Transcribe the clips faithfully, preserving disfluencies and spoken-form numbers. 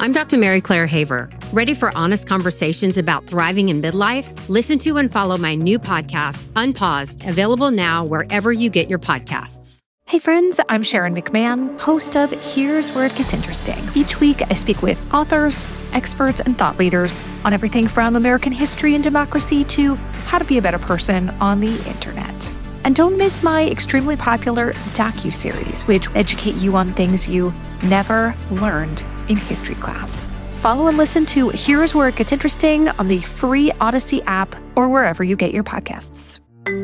I'm Doctor Mary Claire Haver. Ready for honest conversations about thriving in midlife? Listen to and follow my new podcast, Unpaused, available now wherever you get your podcasts. Hey friends, I'm Sharon McMahon, host of Here's Where It Gets Interesting. Each week, I speak with authors, experts, and thought leaders on everything from American history and democracy to how to be a better person on the internet. And don't miss my extremely popular docuseries, which educate you on things you never learned in history class. Follow and listen to Here's Where It Gets Interesting on the free Odyssey app or wherever you get your podcasts.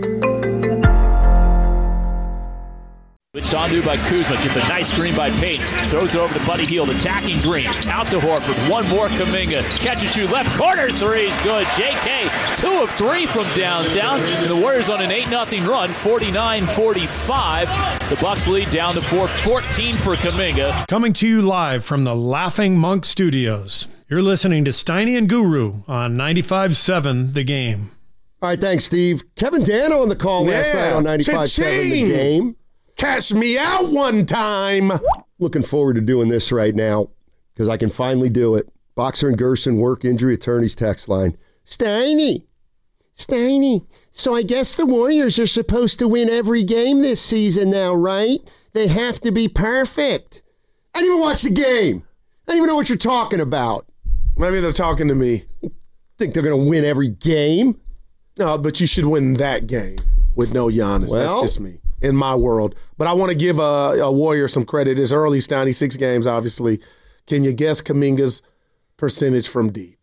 Switched on to by Kuzma, gets a nice screen by Payton, throws it over to Buddy Hield, attacking Green, out to Horford, one more Kuminga, catch and shoot, left corner three's good, J K, two of three from downtown, and the Warriors on an eight nothing run, forty-nine forty-five, the Bucks lead down to four, fourteen for Kuminga. Coming to you live from the Laughing Monk Studios, you're listening to Steiny and Guru on ninety-five seven The Game. All right, thanks, Steve. Kevin Dano on the call yeah. last night on ninety-five seven The Game. Cash me out one time. Looking forward to doing this right now because I can finally do it. Boxer and Gerson work injury attorneys text line. Steiny, Steiny, so I guess the Warriors are supposed to win every game this season now, right? They have to be perfect. I didn't even watch the game. I don't even know what you're talking about. Maybe they're talking to me. Think they're going to win every game? No, but you should win that game with no Giannis. Well, that's just me. In my world. But I want to give a, a Warrior some credit. It's early, Steiny, six games, obviously. Can you guess Kuminga's percentage from deep?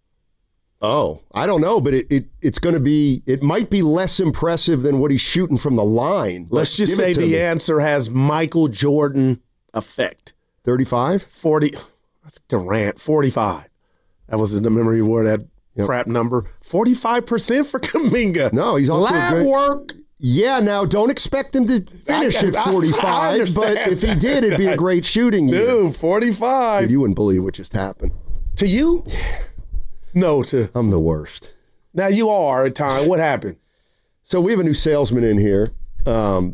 Oh, I don't know, but it, it it's going to be, it might be less impressive than what he's shooting from the line. Let's just say the me. answer has Michael Jordan effect. thirty-five? forty. That's Durant. forty-five. That was in the memory word, that yep. crap number. forty-five percent for Kuminga. No, he's off Lab to a great work. Yeah, now don't expect him to finish at forty-five, but if he did, it'd be a great shooting year. Dude, forty-five. Dude, you wouldn't believe what just happened. To you? No, to... I'm the worst. Now you are at times. What happened? So we have a new salesman in here, um,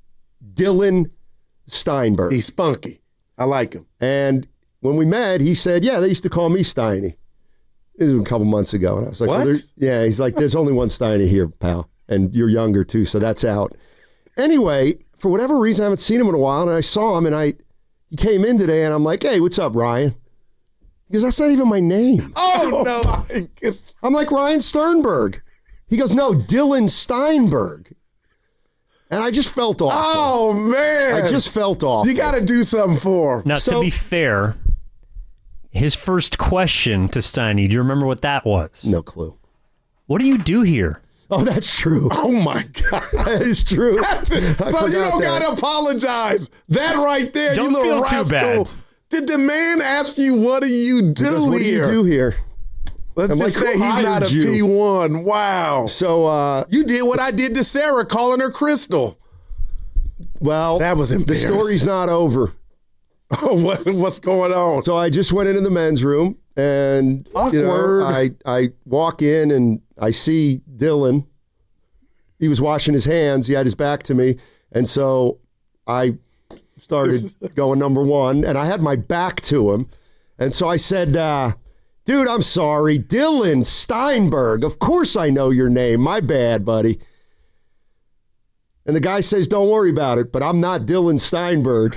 Dylan Steinberg. He's spunky. I like him. And when we met, he said, yeah, they used to call me Steiny. This was a couple months ago. And I was like, what? Well, yeah, he's like, there's only one Steiny here, pal. And you're younger, too, so that's out. Anyway, for whatever reason, I haven't seen him in a while, and I saw him, and I he came in today, and I'm like, hey, what's up, Ryan? He goes, that's not even my name. Oh, no. I'm like, Ryan Sternberg. He goes, no, Dylan Steinberg. And I just felt awful. Oh, man. I just felt awful. You got to do something for him. Now, so, to be fair, his first question to Steiny, do you remember what that was? No clue. What do you do here? Oh, that's true. Oh, my God. That is true. That's it. So you don't got to apologize. That right there, don't you little feel rascal. Too bad. Did the man ask you, what do you do because what here? What do you do here? Let's I'm just like, say he's not a you? P one. Wow. So uh, you did what I did to Sarah, calling her Crystal. Well, that was embarrassing. The story's not over. Oh, what, what's going on? So I just went into the men's room, and Awkward. You know, I, I walk in, and I see Dylan. He was washing his hands. He had his back to me. And so I started going number one, and I had my back to him. And so I said, uh, dude, I'm sorry. Dylan Steinberg. Of course I know your name. My bad, buddy. And the guy says, don't worry about it, but I'm not Dylan Steinberg.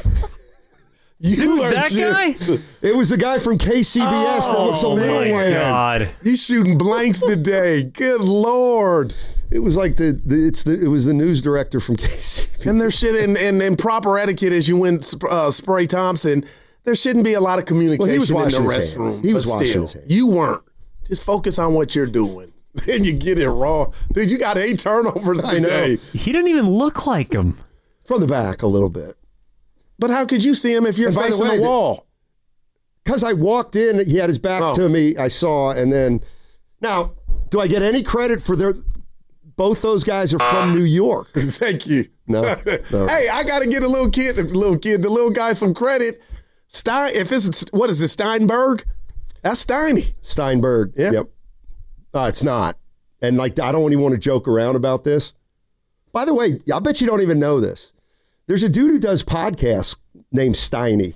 You Dude, that just, guy? It was the guy from K C B S oh, that looks a little my God. He's shooting blanks today. Good Lord. It was like the, the it's the it was the news director from K C B S. And there's shit in, in, in proper etiquette as you went uh, Spray Thompson. There shouldn't be a lot of communication well, he was washing in the his restroom. Hands. He was washing still, his hands. You weren't. Just focus on what you're doing. Then you get it wrong. Dude, you got eight turnovers today. I know. He didn't even look like him. From the back a little bit. But how could you see him if you're and facing the, way, the wall? Because I walked in, he had his back oh. to me, I saw, and then... Now, do I get any credit for their... Both those guys are from New York. Thank you. No. no. Hey, I got to get a little kid, the little kid, the little guy some credit. Stein, if it's, what is it, Steinberg? That's Steiny. Steinberg, yeah. Yep. Uh, it's not. And, like, I don't even want to joke around about this. By the way, I bet you don't even know this. There's a dude who does podcasts named Steiny.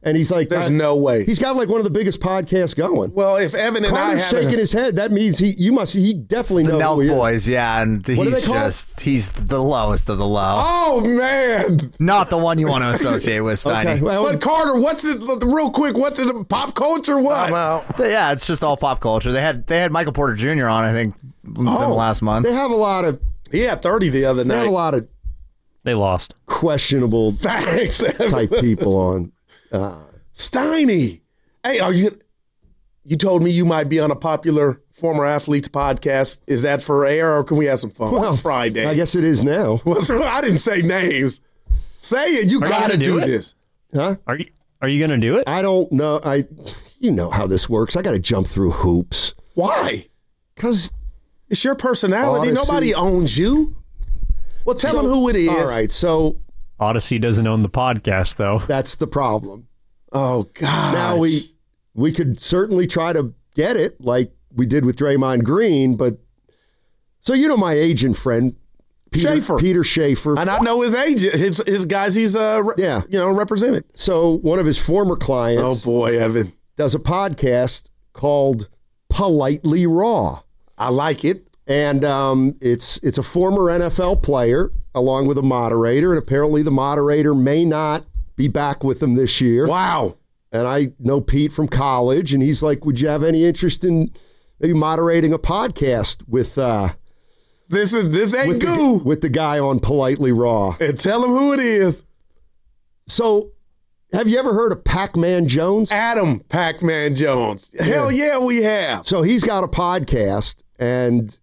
And he's like, there's I, no way. He's got like one of the biggest podcasts going. Well, if Evan and Carter's I shaking his head, that means he you must he definitely the knows Nelk who he Boys, is. yeah, and What he's are they called? just he's the lowest of the low. Oh man, not the one you want to associate with, Steiny. Okay, well, but Carter, what's it? Real quick, what's it? Pop culture? What? But yeah, it's just all pop culture. They had they had Michael Porter Junior on, I think, within Oh, the last month. they have a lot of He had thirty the other they have night. a lot of They lost. questionable Thanks, type people on. Uh, Steiny. Hey, are you? You told me you might be on a popular former athletes podcast. Is that for air, or can we have some fun? well, it's Friday. I guess it is now. Well, I didn't say names. Say it. You Are you got to gonna do do it? this. Huh? Are you Are you going to do it? I don't know. I, you know how this works. I got to jump through hoops Why? because. It's your personality. Odyssey. Nobody owns you. Well, tell them who it is. All right, so Odyssey doesn't own the podcast, though. that's the problem. Oh God. Now we we could certainly try to get it like we did with Draymond Green, but so you know my agent friend Peter Schaefer. Peter Schaefer. And I know his agent, his his guys. He's uh re- Yeah. you know represented. So one of his former clients Oh boy, Evan. does a podcast called Politely Raw. I like it. And um, it's it's a former N F L player along with a moderator, and apparently the moderator may not be back with them this year. Wow. And I know Pete from college, and he's like, "Would you have any interest in maybe moderating a podcast with uh, This is this ain't with goo. the, with the guy on Politely Raw?" And tell him who it is. So, have you ever heard of Pac-Man Jones? Adam Pac-Man Jones. Hell yeah, we have. So he's got a podcast, and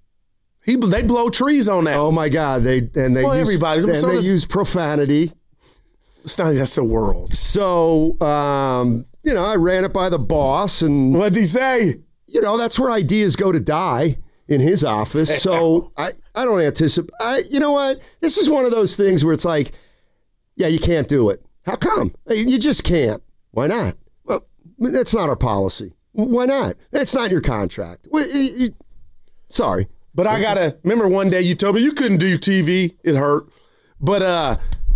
He they blow trees on that. oh my God, they and they Well, use, everybody. and So they does- use profanity. Steiny, that's the world. So, um, you know, I ran it by the boss, and What'd he say? you know, that's where ideas go to die in his office. So I, I don't anticipate. I, you know what? This is one of those things where it's like, yeah, you can't do it. How come? You just can't. Why not? Well, that's not our policy. Why not? That's not your contract. Well, you- you- Sorry. But I gotta remember one day you told me you couldn't do T V. It hurt. But uh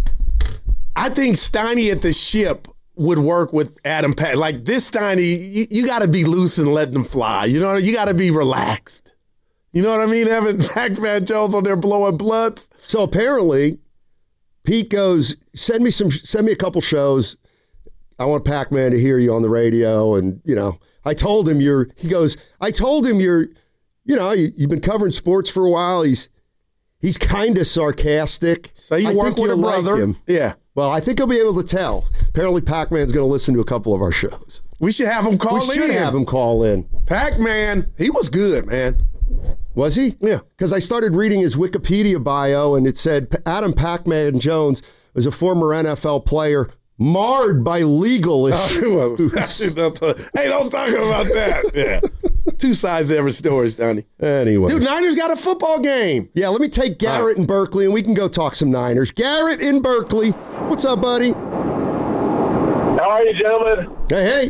I think Steiny at the ship would work with Adam Pat. Like this Steiny, you, you gotta be loose and letting them fly. You know, you gotta be relaxed. You know what I mean? Having Pac-Man Jones on there blowing bloods. So apparently, Pete goes, send me some, send me a couple shows. I want Pac-Man to hear you on the radio. And, you know, I told him you're, he goes, I told him you're, you know, you, you've been covering sports for a while. He's, he's kind of sarcastic. So you I work think with a you'll like brother. him. Yeah. Well, I think he'll be able to tell. Apparently, Pac-Man's going to listen to a couple of our shows. We should have him call We in. should have him call in. Pac-Man, he was good, man. Was he? Yeah. Because I started reading his Wikipedia bio, and it said Adam Pac-Man Jones was a former N F L player marred by legal issues. hey, don't talk about that. Yeah. Two sides to every story, Stoney. Anyway. Dude, Niners got a football game. Yeah, let me take Garrett in Berkeley, and we can go talk some Niners. Garrett in Berkeley. What's up, buddy? How are you, gentlemen? Hey, hey.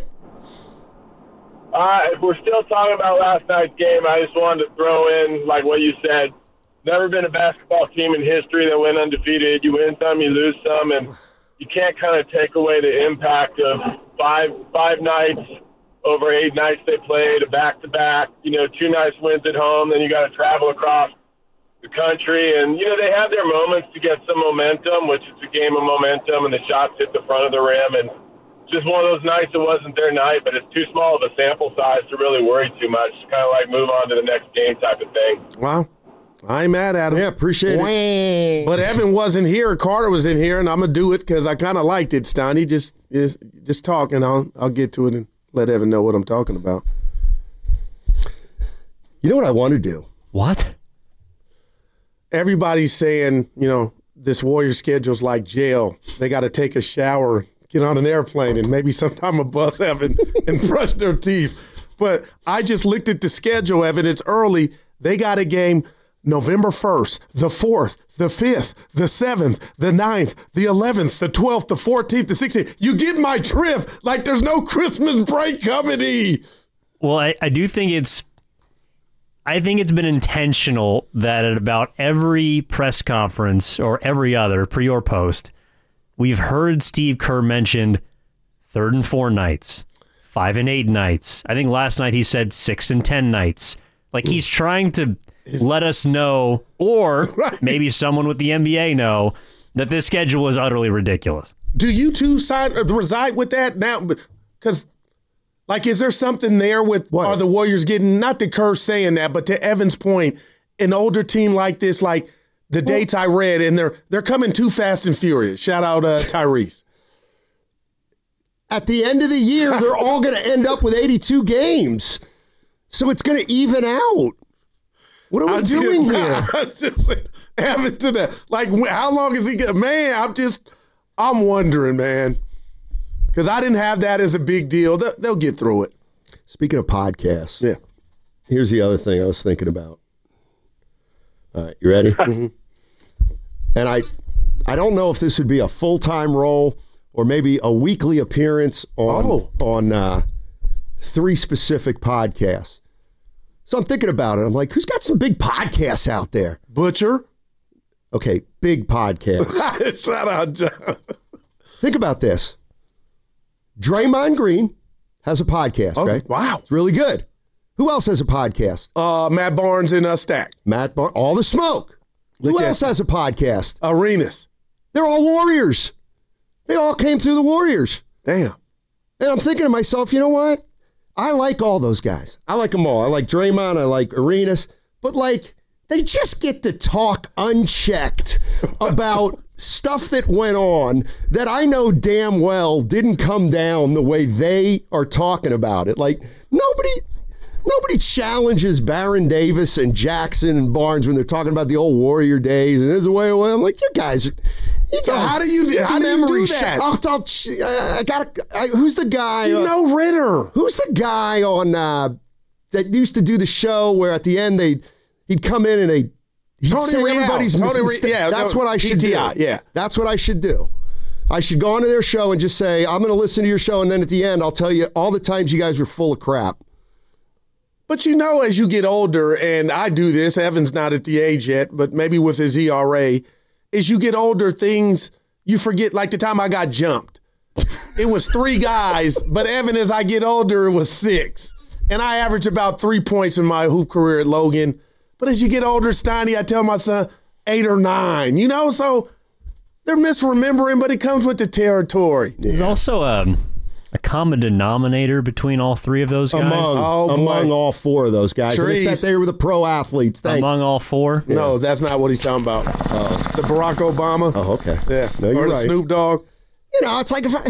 Uh, if we're still talking about last night's game, I just wanted to throw in, like what you said, never been a basketball team in history that went undefeated. You win some, you lose some, and you can't kind of take away the impact of five five nights over eight nights they played, a back-to-back, you know, two nice wins at home, then you got to travel across the country. And, you know, they have their moments to get some momentum, which is a game of momentum, and the shots hit the front of the rim. And just one of those nights, it wasn't their night, but it's too small of a sample size to really worry too much. Kind of like move on to the next game type of thing. Wow. I ain't mad at him. Yeah, appreciate it. But Evan wasn't here. Carter was in here, and I'm going to do it because I kind of liked it, Steiny. Just, just, just talk, and I'll, I'll get to it and let Evan know what I'm talking about. You know what I want to do? What? Everybody's saying, you know, this Warrior schedule's like jail. They got to take a shower, get on an airplane, and maybe sometime a bus, Evan, and brush their teeth. But I just looked at the schedule, Evan. It's early. They got a game November first, the fourth, the fifth, the seventh, the ninth, the eleventh, the twelfth, the fourteenth, the sixteenth. You get my drift. Like there's no Christmas break coming. E. Well, I, I do think it's I think it's been intentional that at about every press conference or every other, pre or post, we've heard Steve Kerr mentioned third and four nights, five and eight nights. I think last night he said six and ten nights. Like he's trying to let us know, or right. maybe someone with the N B A know, that this schedule is utterly ridiculous. Do you two sign, uh, reside with that now? Because, like, is there something there with, what? Are the Warriors getting, not the curse saying that, but to Evan's point, an older team like this, like the dates I read, and they're they're coming too fast and furious. Shout out uh, Tyrese. At the end of the year, they're all going to end up with eighty-two games. So it's going to even out. What are we I'm doing just, here? I'm just like, Evan to that. Like, how long is he going to, man, I'm just, I'm wondering, man. Because I didn't have that as a big deal. They'll, they'll get through it. Speaking of podcasts, yeah. Here's the other thing I was thinking about. All right, you ready? mm-hmm. And I, I don't know if this would be a full-time role or maybe a weekly appearance on oh. on uh, three specific podcasts. So I'm thinking about it. I'm like, who's got some big podcasts out there? Butcher. Okay, big podcasts. Shout out, John. Think about this. Draymond Green has a podcast, oh, right? Wow. It's really good. Who else has a podcast? Uh, Matt Barnes and uh, Stack. Matt Barnes. All the Smoke. Look Who else has a podcast? Arenas. They're all Warriors. They all came through the Warriors. Damn. And I'm thinking to myself, you know what? I like all those guys. I like them all. I like Draymond. I like Arenas. But, like, they just get to talk unchecked about stuff that went on that I know damn well didn't come down the way they are talking about it. Like, nobody... Nobody challenges Baron Davis and Jackson and Barnes when they're talking about the old Warrior days and there's a way away. I'm like, you guys, you so guys, how do you how do you do that? I'll, I'll, I got I, who's the guy? You uh, know Ritter. Who's the guy on uh, that used to do the show where at the end they he'd come in and they he'd Tony say Real. everybody's Tony Real. mistake. Yeah, That's no, what I should P T I, do. Yeah, that's what I should do. I should go onto their show and just say, I'm going to listen to your show, and then at the end I'll tell you all the times you guys were full of crap. But you know, as you get older, and I do this, Evan's not at the age yet, but maybe with his E R A, as you get older, things you forget, like the time I got jumped. It was three guys, but Evan, as I get older, it was six. And I averaged about three points in my hoop career at Logan. But as you get older, Steiny, I tell my son, eight or nine, you know? So they're misremembering, but it comes with the territory. There's yeah. also um, a common denominator between all three of those guys. Among, oh, among all four of those guys. And it's that they were the pro athletes. Thank among all four? Yeah. No, that's not what he's talking about. Uh, the Barack Obama. Oh, okay. Yeah. No, you're or the right. Snoop Dogg. You know, it's like if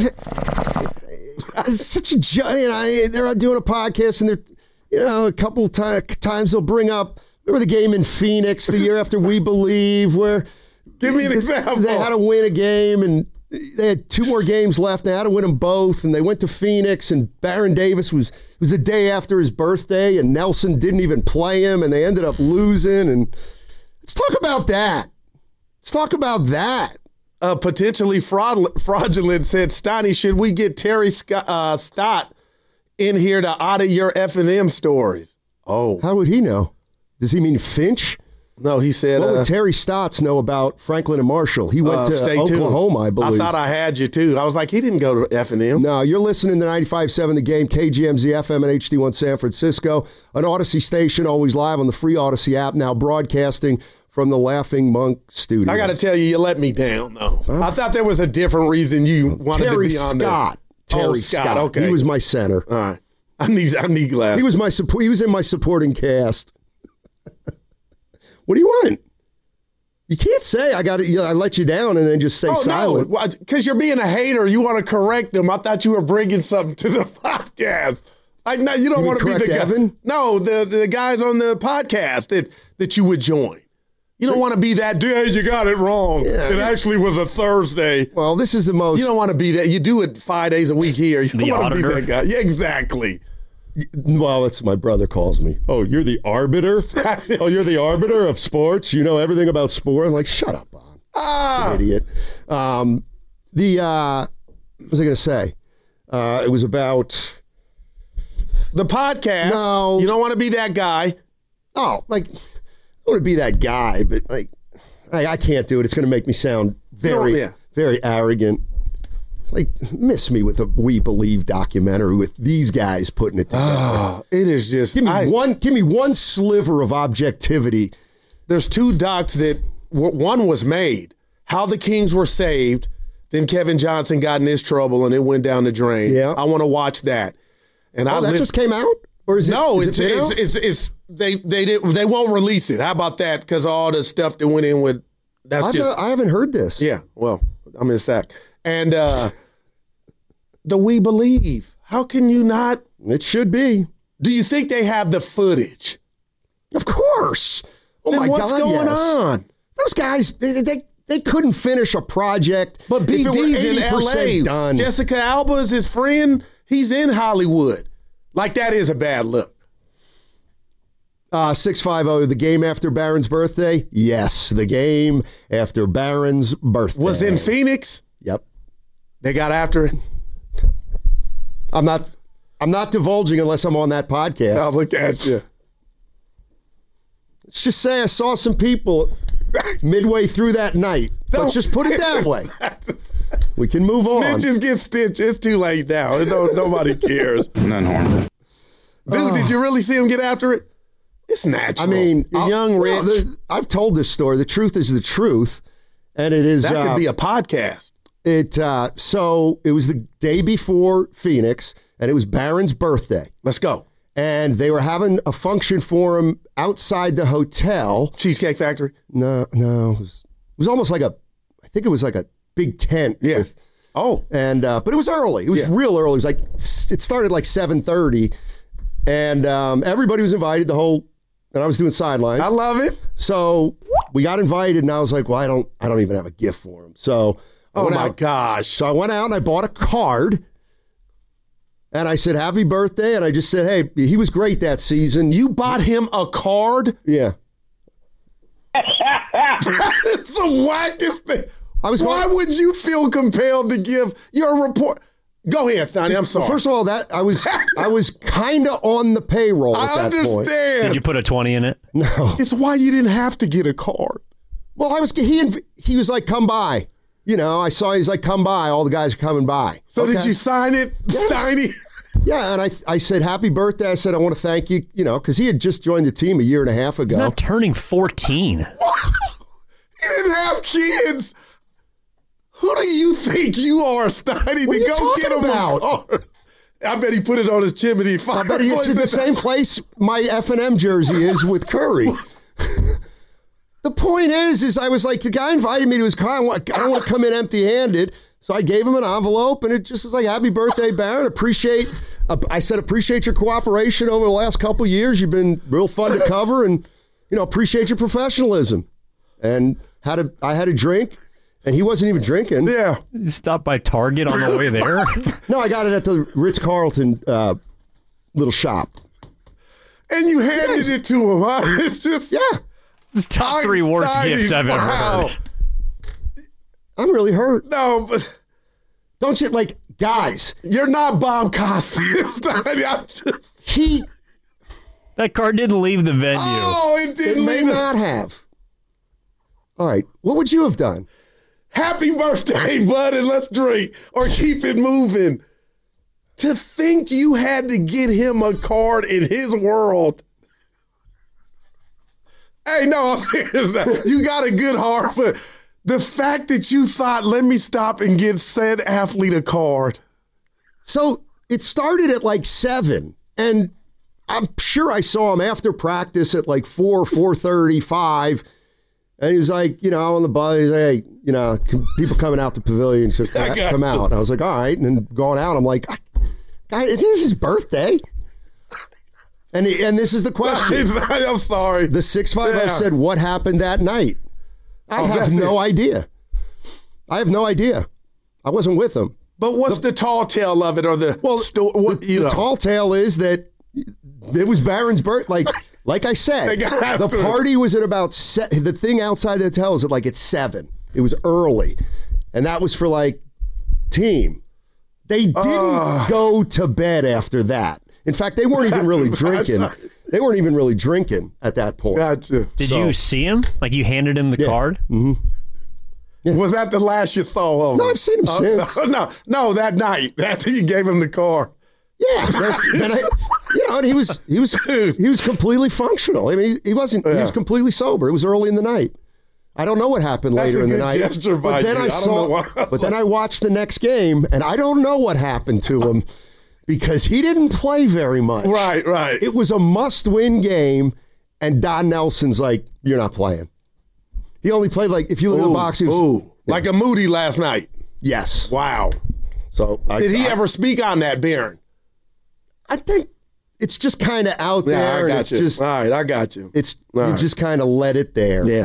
I, it's such a jo- you know they're doing a podcast and they're you know a couple t- times they'll bring up remember the game in Phoenix the year after We Believe where give me an example they had to win a game and they had two more games left and they had to win them both and they went to Phoenix and Baron Davis was it was the day after his birthday and Nelson didn't even play him and they ended up losing and let's talk about that let's talk about that. Uh, potentially fraud- fraudulent, said Steiny, should we get Terry Scott, uh, Stott in here to audit your F and M stories? Oh. How would he know? Does he mean Finch? No, he said... What uh, would Terry Stotts know about Franklin and Marshall? He went uh, to Oklahoma, tuned. I believe. I thought I had you, too. I was like, he didn't go to F and M. No, you're listening to ninety-five point seven The Game, K G M Z F M and H D one San Francisco, an Odyssey station, always live on the free Odyssey app, now broadcasting from the Laughing Monk studio. I got to tell you, you let me down, though. Huh? I thought there was a different reason you wanted Terry to be on Scott. there. Terry oh, Scott. Scott. Okay. He was my center. All right. I need, I need glasses. He was my support. He was in my supporting cast. What do you want? You can't say I got it. I let you down and then just say oh, silent. No, because you're being a hater. You want to correct him. I thought you were bringing something to the podcast. Like, no, you don't you want to be the guy. Evan? No, the the guys on the podcast that that you would join. You don't want to be that dude. Hey, you got it wrong. Yeah, it yeah. actually was a Thursday. Well, this is the most. You don't want to be that. You do it five days a week here. You don't the want to be auditor. that guy. Yeah, exactly. Well, that's my brother calls me. Oh, you're the arbiter? Oh, you're the arbiter of sports? You know everything about sport? I'm like, shut up, Bob. Ah. You idiot. Um, the, uh, what was I going to say? Uh, it was about... The podcast. No. You don't want to be that guy. Oh, like, I want to be that guy, but, like, I, I can't do it. It's going to make me sound very, yeah. very arrogant. like miss me with a We Believe documentary with these guys putting it together. Oh, it is just give me I, one. Give me one sliver of objectivity. There's two docs that one was made. How the Kings were saved. Then Kevin Johnson got in his trouble and it went down the drain. Yeah, I want to watch that. And oh, I that lived, just came out, or is it? No, is it's, it it's, it's it's it's they they did they won't release it. How about that? Because all the stuff that went in with that's I've, just I haven't heard this. Yeah, well, I'm in sack. And uh, the We Believe. How can you not? It should be. Do you think they have the footage? Of course. Oh then my what's God! What's going yes. on? Those guys, they, they they couldn't finish a project. But B D's in L A. Done. Jessica Alba is his friend. He's in Hollywood. Like that is a bad look. Uh, six five zero, the game after Barron's birthday? Yes, the game after Barron's birthday. Was in Phoenix? Yep. They got after it? I'm not I'm not divulging unless I'm on that podcast. I'll look at you. Let's just say I saw some people midway through that night. Don't Let's just put it that way. We can move on. Snitches get stitched. It's too late now. No, nobody cares. None harmful. Dude, Oh. did you really see him get after it? It's natural. I mean, You're I'll- young, rich. well, the- I've told this story. The truth is the truth, and it is that could uh, be a podcast. It uh, so it was the day before Phoenix, and it was Barron's birthday. Let's go. And they were having a function for him outside the hotel. Cheesecake Factory? No, no, it was, it was almost like a. I think it was like a big tent. Yeah. With, oh, and uh, but it was early. It was Yeah. real early. It was like it started like seven thirty, and um, everybody was invited. The whole. And I was doing sidelines. I love it. So we got invited, and I was like, "Well, I don't, I don't even have a gift for him." So, I Oh went my out. gosh. So I went out and I bought a card, and I said, "Happy birthday!" And I just said, "Hey, he was great that season." You bought him a card? Yeah. It's the wackest thing. I was Why going- would you feel compelled to give your report? Go ahead, Stoney. I'm sorry. Well, first of all, that I was, I was kind of on the payroll at I that point. understand. Did you put a twenty in it? No. It's why you didn't have to get a card. Well, I was. He inv- he was like, "Come by." You know, I saw he's like, "Come by." All the guys are coming by. So Okay. did you sign it, Yes. Steiny? Yeah, and I I said, "Happy birthday." I said, "I want to thank you." You know, because he had just joined the team a year and a half ago. He's not turning fourteen. He didn't have kids. Who do you think you are, Steiny, What are to you go talking get him about? a card? I bet he put it on his chimney. I bet it's in the same place my F and M jersey is with Curry. The point is, is I was like, the guy invited me to his car. I, want, I don't want to come in empty-handed. So I gave him an envelope, and it just was like, "Happy birthday, Barron. Appreciate." Uh, I said, "Appreciate your cooperation over the last couple of years. You've been real fun to cover, and you know, appreciate your professionalism." And had a, I had a drink, and he wasn't even drinking. Yeah. You stopped by Target on the way there. No, I got it at the Ritz-Carlton uh, little shop. And you handed Yes. it to him, huh? It's just, Yeah. It's top three worst Steiny, gifts I've ever wow. heard. I'm really hurt. No, but Don't you, like, guys, you're not Bob Costas, Steiny. I'm just, he... That car didn't leave the venue. oh, it It didn't may leave the- not have. All right. What would you have done? Happy birthday, bud, and let's drink or keep it moving. To think you had to get him a card in his world. Hey, no, I'm serious. You got a good heart, but the fact that you thought, let me stop and get said athlete a card. So it started at like seven, and I'm sure I saw him after practice at like four, four thirty, five, and he was like, you know, on the bus, he's like, "Hey, you know, can people coming out the pavilion should I got come you. out." And I was like, "All right," and then going out, I'm like, "Guy, it is his birthday," and he, and this is the question. I'm sorry. The six five I Yeah. said, "What happened that night?" I Oh, have that's no it. idea. I have no idea. I wasn't with him. But what's the, tall tale of it, or the Well, sto- what, the, you the know? tall tale is that it was Barron's birth. Like, like I said, They got the after it. party was at about se- the thing outside the hotel is at like at seven. It was early, and that was for like team. They didn't Ah. go to bed after that. In fact, they weren't even really drinking. They weren't even really drinking at that point. Gotcha. Did So- you see him? Like you handed him the Yeah. card? Yeah. Was that the last you saw of him? No, I've seen him uh, since. No, no, no, that night. After you gave him the car. Yeah, then I, you know, and he was he was he was completely functional. I mean, he, he wasn't. Yeah. He was completely sober. It was early in the night. I don't know what happened That's later a in the good night. gesture by but then you. I I don't saw. know why. But then I watched the next game, and I don't know what happened to him because he didn't play very much. Right, right. It was a must-win game, and Don Nelson's like, "You're not playing." He only played like if you look ooh, at the box. He was, ooh, yeah. Like a Moody last night. Yes. Wow. So I, did he I, ever speak on that, Barron? I think it's just kind of out Yeah, there. I and got it's you. just All right, I got you. It's All you right. just kind of let it there. Yeah.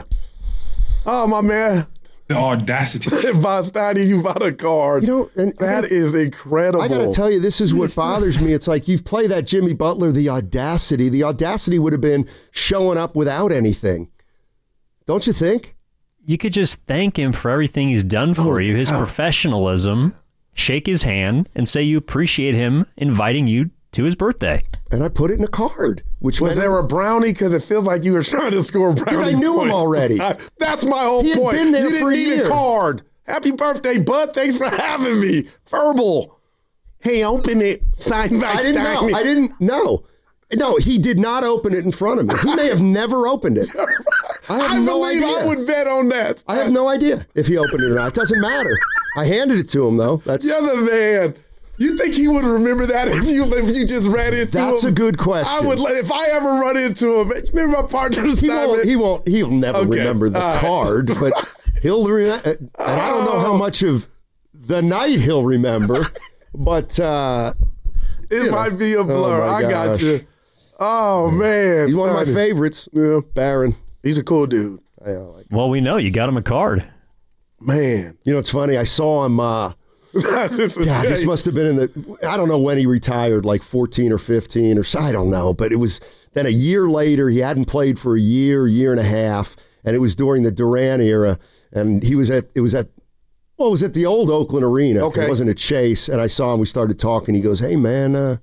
Oh my man, the audacity. Bostani, you bought a card. You know, and that gotta, is incredible. I got to tell you, this is what bothers me. It's like you play that Jimmy Butler, the audacity. The audacity would have been showing up without anything. Don't you think? You could just thank him for everything he's done for Oh, you, his God. professionalism, shake his hand, and say you appreciate him inviting you to his birthday. And I put it in a card. Which Was there a brownie? Because it feels like you were trying to score brownie Dude, I knew points. him already. I, that's my whole He had point. been there you didn't for a need year. a card. Happy birthday, bud. Thanks for having me. Verbal. Hey, open it. Signed by I didn't Steiny. know. I didn't know. No, he did not open it in front of me. He may have never opened it. I have I no believe idea. I would bet on that. I have no idea if he opened it or not. It doesn't matter. I handed it to him though. That's The other man. You think he would remember that if you if you just ran into him? That's a good question. I would if I ever run into him. Remember my partner's he time? won't, he won't. He'll never Okay. remember the All right. card, but he'll. Re- and I don't know how much of the night he'll remember, but uh, It you might know. be a blur. Oh, my I got gosh. you. Oh man, He's one of my Steiny. favorites. Yeah, Barron. he's a cool dude. I know, like, Well, we know you got him a card. Man, you know, it's funny. I saw him. Uh, God, this must have been in the. I don't know when he retired, like fourteen or fifteen, or so, I don't know. But it was then a year later. He hadn't played for a year, year and a half, and it was during the Durant era. And he was at. It was at. Well, it was at the old Oakland Arena. Okay. It wasn't at Chase. And I saw him. We started talking. He goes, "Hey, man, uh,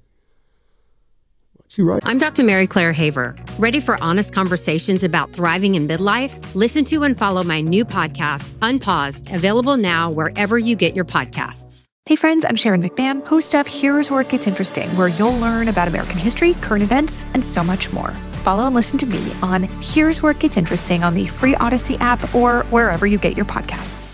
what'd you write?" I'm Doctor Mary Claire Haver. Ready for honest conversations about thriving in midlife? Listen to and follow my new podcast, Unpaused, available now wherever you get your podcasts. Hey friends, I'm Sharon McMahon, host of Here's Where It Gets Interesting, where you'll learn about American history, current events, and so much more. Follow and listen to me on Here's Where It Gets Interesting on the free Odyssey app or wherever you get your podcasts.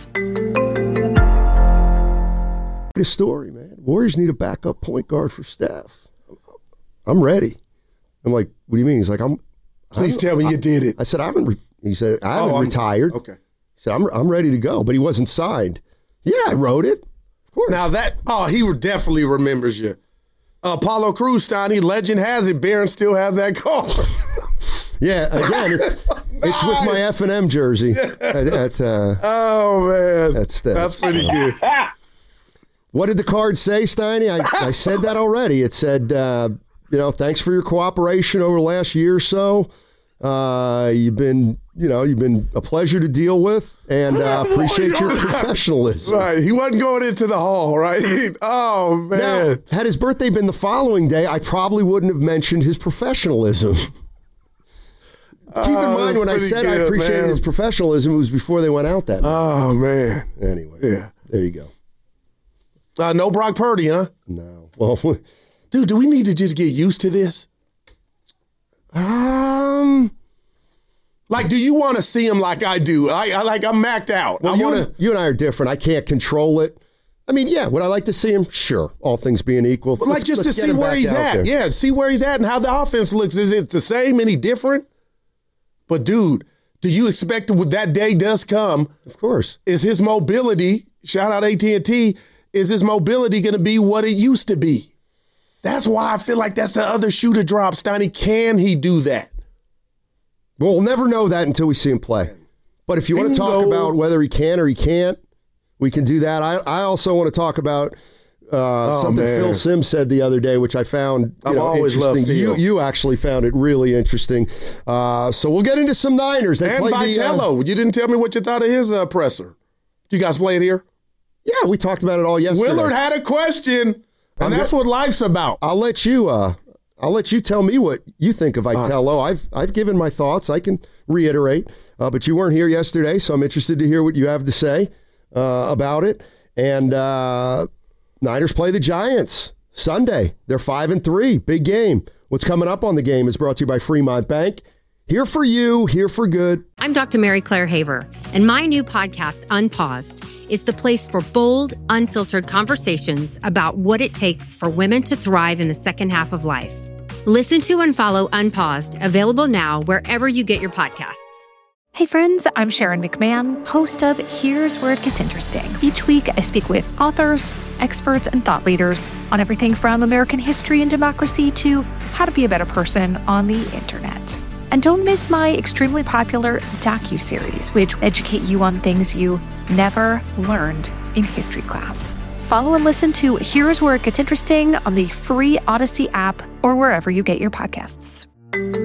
The story, man. Warriors need a backup point guard for Steph. I'm ready. I'm like, what do you mean? He's like, I'm. Please I'm- tell me I, you did it. I said, I haven't. Re-. He said, I haven't Oh, I'm- retired. Okay. He said, I'm, I'm ready to go, but he wasn't signed. Yeah, I wrote it. Of course. Now that oh, he definitely remembers you. Uh, Apollo Crews, Steiny, legend has it. Barron still has that card. yeah, again, it's, it's with my F and M jersey. At, at, uh, Oh man, That's Steph. that's pretty good. what did the card say, Steiny? I, I said that already. It said, uh, you know, thanks for your cooperation over the last year or so. Uh, you've been, you know, you've been a pleasure to deal with, and uh, appreciate your professionalism. Right, he wasn't going into the hall, right? Oh man, Now, had his birthday been the following day, I probably wouldn't have mentioned his professionalism. Keep in Oh, mind, that's when I pretty said I good, appreciated man. his professionalism, it was before they went out that night. Oh man, Anyway, yeah. there you go. Uh, no Brock Purdy, huh? No. Well, Dude, do we need to just get used to this? um, Like, do you want to see him like I do? I, I like I'm macked out. well, I you, want and, you and I are different. I can't control it. I mean, yeah, would I like to see him? Sure, all things being equal. like Let's- just to let's get see him where back he's out at. there. Yeah, see where he's at and how the offense looks. Is it the same? Any different? But dude, do you expect when that day does come? Of course. Is his mobility? Shout out A T and T. Is his mobility going to be what it used to be? That's why I feel like that's the other shoe to drop. Steiny, can he do that? Well, we'll never know that until we see him play. But if you want to talk Bingo. about whether he can or he can't, we can do that. I, I also want to talk about uh, something man. Phil Simms said the other day, which I found you I've know, always loved interesting. You, Phil. you actually found it really interesting. Uh, so we'll get into some Niners. They And played the, uh, Vitello. You didn't tell me what you thought of his uh, presser. You guys play it here? yeah, we talked about it all yesterday. Willard had a question, and I'm that's go- what life's about. I'll let you. Uh, I'll let you tell me what you think of Vitello. I've I've given my thoughts. I can reiterate, uh, but you weren't here yesterday, so I'm interested to hear what you have to say uh, about it. And uh, Niners play the Giants Sunday. They're five and three. Big game. What's coming up on the game is brought to you by Fremont Bank. Here for you, here for good. I'm Doctor Mary Claire Haver, and my new podcast, Unpaused, is the place for bold, unfiltered conversations about what it takes for women to thrive in the second half of life. Listen to and follow Unpaused, available now wherever you get your podcasts. Hey friends, I'm Sharon McMahon, host of Here's Where It Gets Interesting. Each week, I speak with authors, experts, and thought leaders on everything from American history and democracy to how to be a better person on the internet. And don't miss my extremely popular docuseries, which educate you on things you never learned in history class. Follow and listen to Here's Where It Gets Interesting on the free Odyssey app or wherever you get your podcasts.